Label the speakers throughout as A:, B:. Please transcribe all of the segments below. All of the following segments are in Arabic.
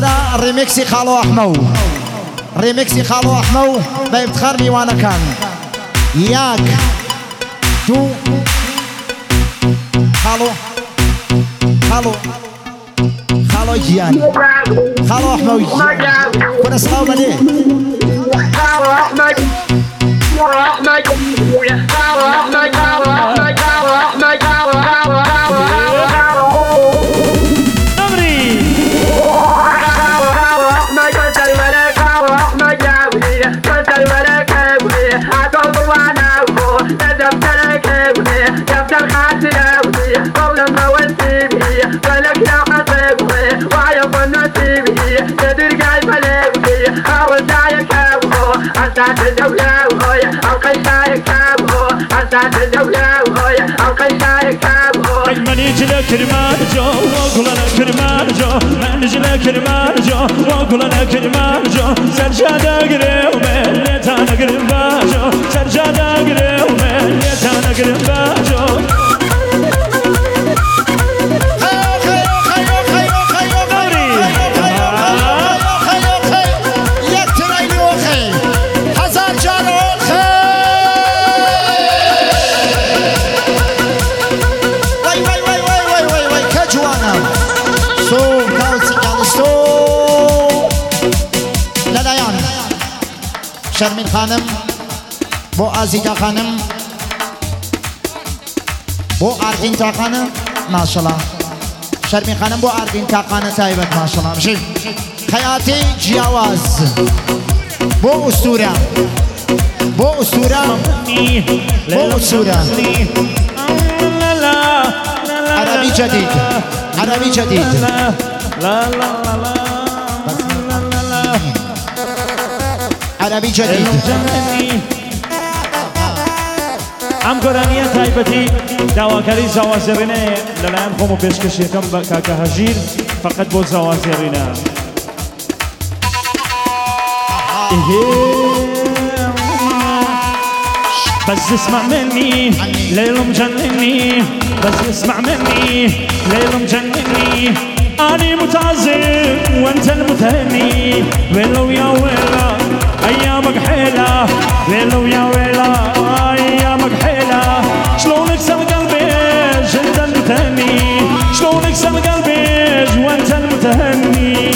A: دووبارە ڕێمێکسی خاڵۆ ئەحمە و ڕێمێکسی خاڵۆ ئەحمە و بە ئیفتخار میوانەکان یاک دوو خاڵۆ گیانی خاڵۆ ئەحمە و کورە سڵاو بەلێ
B: منيجلك المرجو واقول لك المرجو منيجلك المرجو واقول لك المرجو سرجادا قريو من يتانا قريم باجو سرجادا قريو من يتانا قريم باجو
A: شرمین خانم بو آزیتا خانم بو آرگین تا خانم ماشالله شرمین خانم بو آرگین تا خانم تایبت ماشالله مشی خیاطی جیاواز بو اسطوره بو اسطوره بو اسطوره عربی جدید عربی جدید عربي جديد
B: ام قرانية تايبتي داواكاري زوازرينه للايم خومو بيشكشي كم كاكا هجير فقط بو زوازرينه بس اسمع مني ليل مجنني بس اسمع مني ليل مجنني أنا متعذب وأنت المتهني ويلو يا ويلا أيامك حيلة ويلو يا ويلا أيامك حيلة شلونك سم قلبي أنت المتهني شلونك سم قلبي وأنت المتهني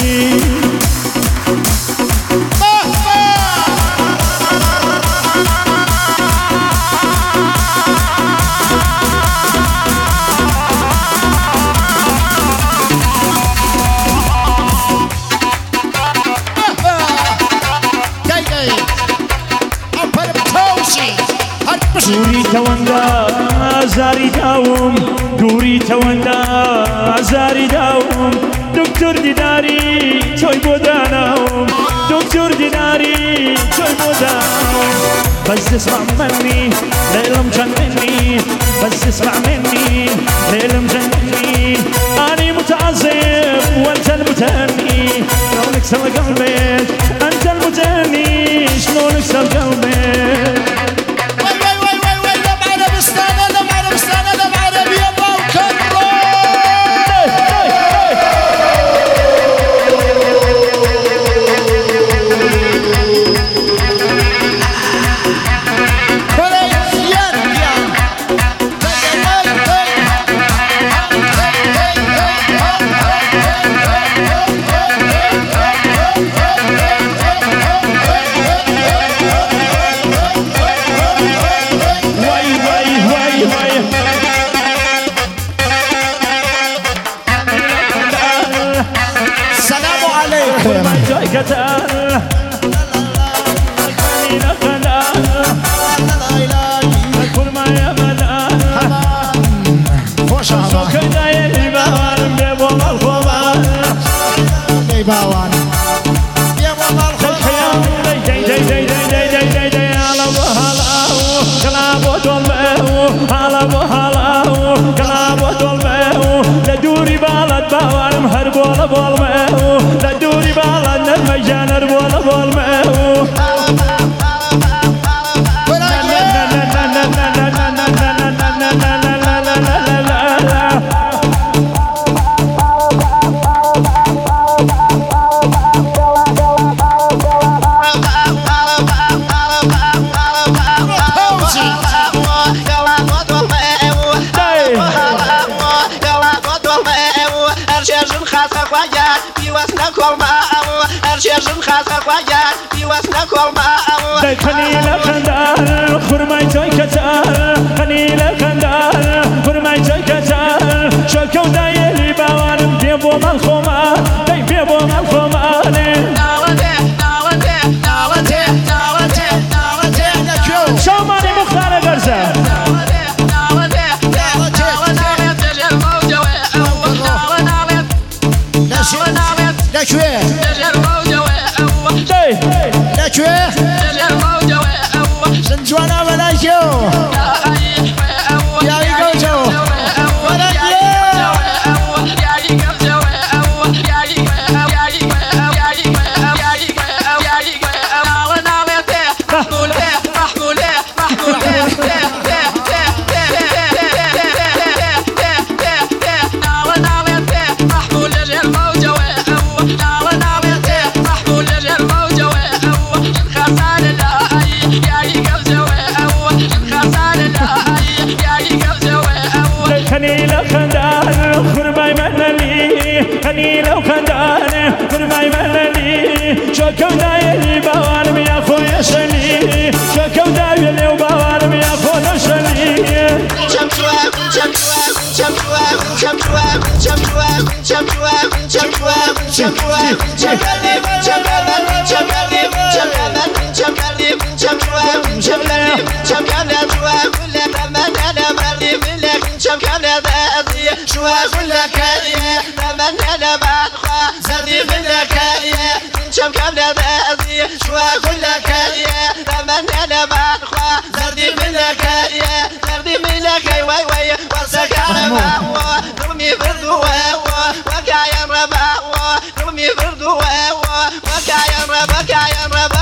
B: دوری توندا زاری داوم دوری توندا زاری داوم دکتر دیداری توی بودانم دکتر دیداری توی بودانم بس اسمع مني ليلم جنني بس اسمع مني ليلم جنني أنا متعذب وأنت المتهني شلونك سوى قلبي أنت المتهني شلونك سوى قلبي
C: بيوسنك والماء أرشيشن خاصة خواجان بيوسنك والماء
B: داي خليل خندار خرماي توي كتار خليل خندار خرماي توي كتار شكو داي اللي باوارم بيبو مالخوما داي بيبو مالخوما شوماني مختار غرزة
A: لا شويه لا شويه سنجوانا مناشو يا يقوجو
B: خليل خندار خرماي منالي خليل خندار خرماي منالي شكو دايلي باوارم يا خويا شلي شكو دايلي وباوارم يا خويا شلي
C: شوا كلها كاريه لمن انا بنخوا زردي كلها كاريه شم كامله ذاتي شوا كلها كاريه لمن انا بنخوا زردي كلها كاريه زردي كلها كاي واي واي وسكر ما نومي بردو وكايا ربا نومي بردو وكايا ربا كايا ربا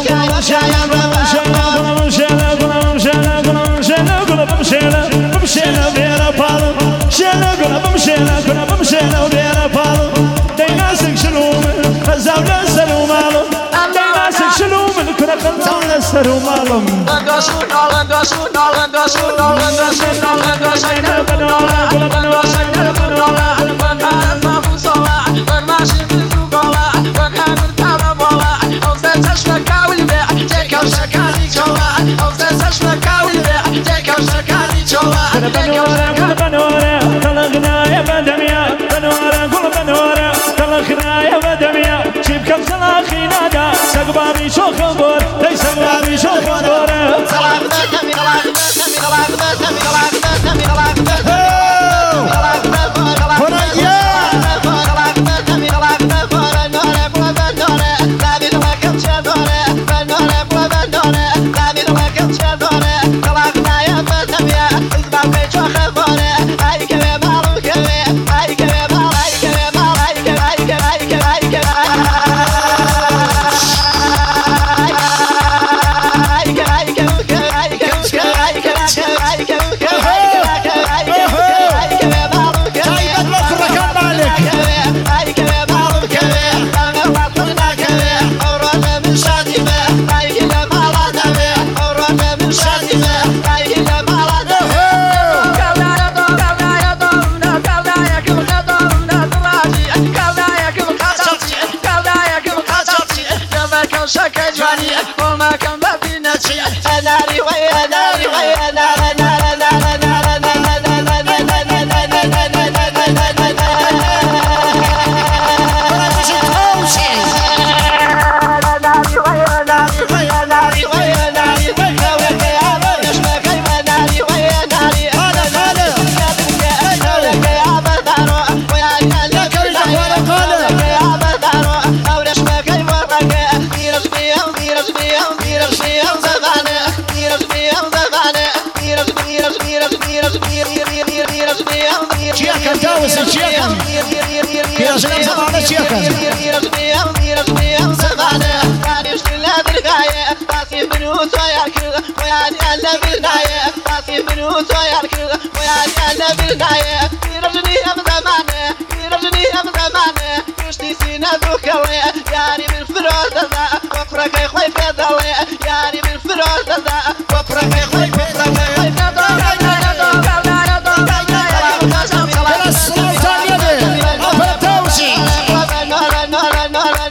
B: سقبابي شو خبر ليس سقبابي شو خبر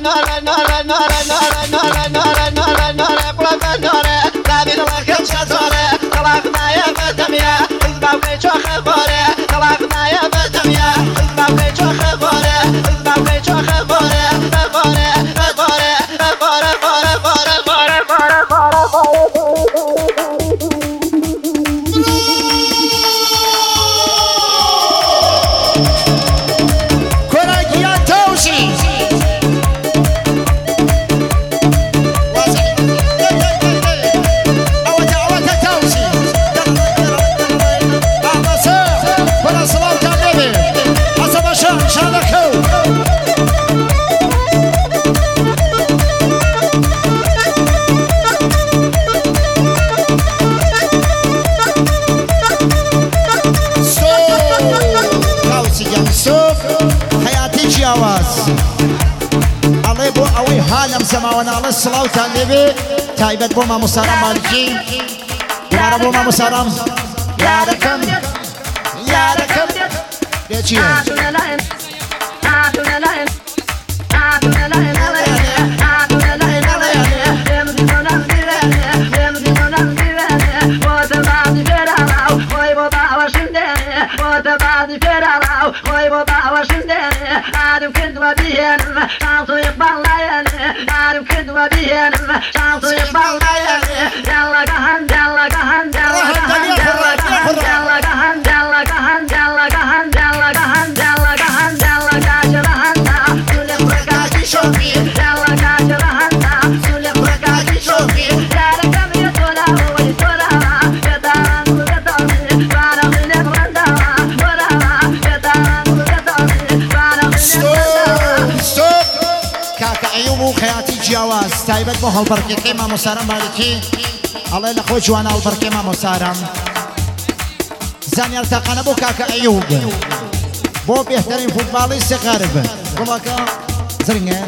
A: سماونا الله الصلاة والنبي تايبت بوما مسارم مالكي يا بوما مسارم يا ركم ليش جواز تایبەت بۆ هەڵبەرکێکەی مامۆسارەم مالکی ئەڵێ لە خۆی جوانە هەڵبەرکەی مامۆسارەم زانیار تاقانە بۆ کاکە ئەیوب بۆ بێهترین فوتباڵی سێغەرب گوڵەکە زرنگە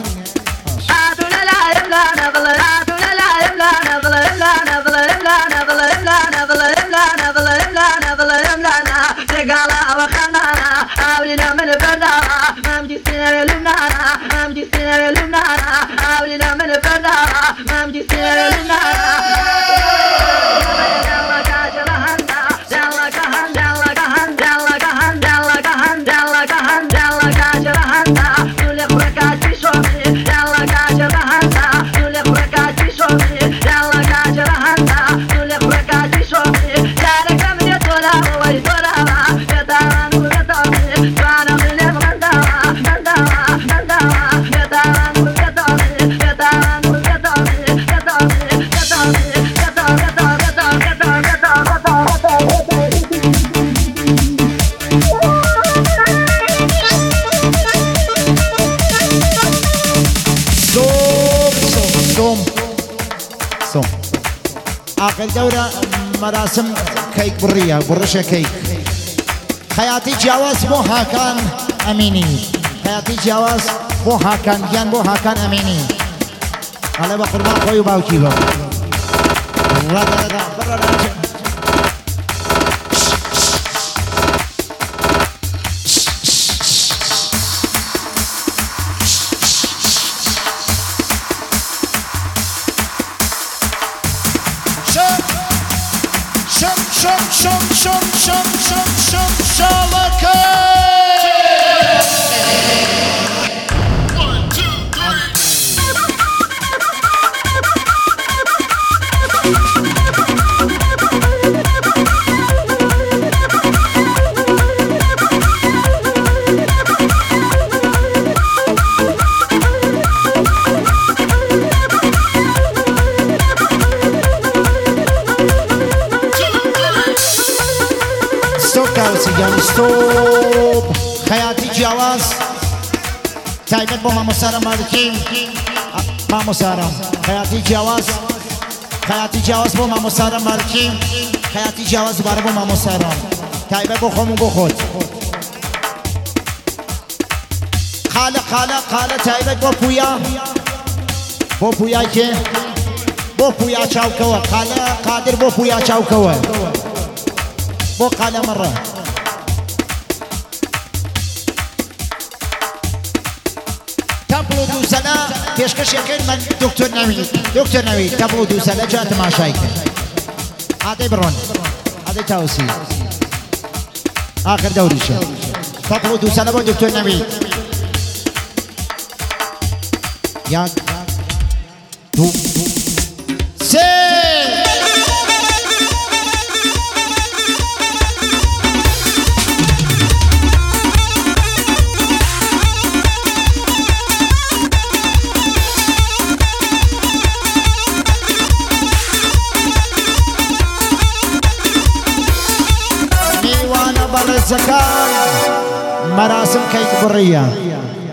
A: آخر دورة مراسم كيك برية برشة كيك حياتي جواز بو هاكان أميني حياتي جواز بو هاكان جان بو هاكان أميني على بقربان خوي باوكي بو ستوب حياتي جواز تايبت بو ماموسارم مالكي ماموسارم حياتي جواز بو ماموسارم مالكي حياتي جواز بارو بو ماموسارم تايبت بو خمو بو خود خاله تايبت بو پویا که بو پویا چاوکوا خاله قادر بو پویا چاوکوا بو قاله مره تەپڵ و دووسەلە پێشکەشیەکەین من دکتۆر نەوید تەپڵ و دووسەلە جا تەماشای کرد ئادەی بڕۆن ئادەی تاوسی آخر دەوریشە تەپڵ و دووسەلە بۆ دکتۆر نەوید یەک دوو سێ میوانە بەڕێزەکان مەراسم کەیت بڕیە